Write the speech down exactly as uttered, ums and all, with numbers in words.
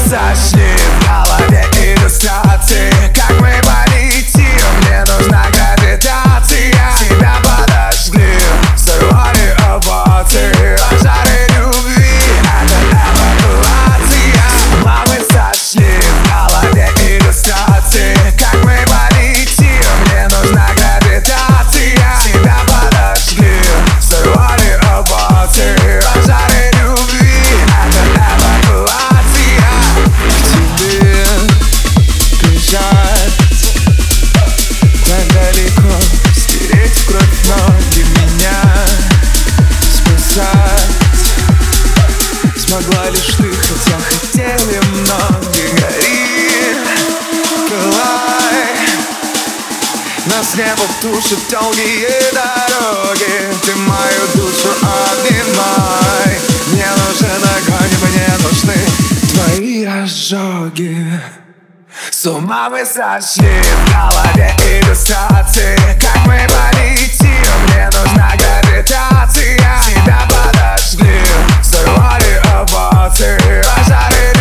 сошли в голове иллюстрации. Как мы полетим, мне нужна гравитация. Тебя подожгли, сорвали эмоции. Пожары любви, это эвакуация. Мамы сошли в голове иллюстрации. Как мы полетим, мне нужна гравитация. Тебя подожгли, сорвали эмоции. Пожары любви, это эвакуация. К тебе бежать так далеко, стереть в кровь ноги, меня спасать смогла лишь ты, хотя хотели многие. Гори, пылай, нас небо тушит долгие дороги. Ты мою душу обнимай. Мне нужен огонь, мне нужны твои ожоги. С ума мы сошли в голове иллюстрации. Как мы полетим, мне нужна гравитация. Тебя подожгли, сорвали эмоции. Пожары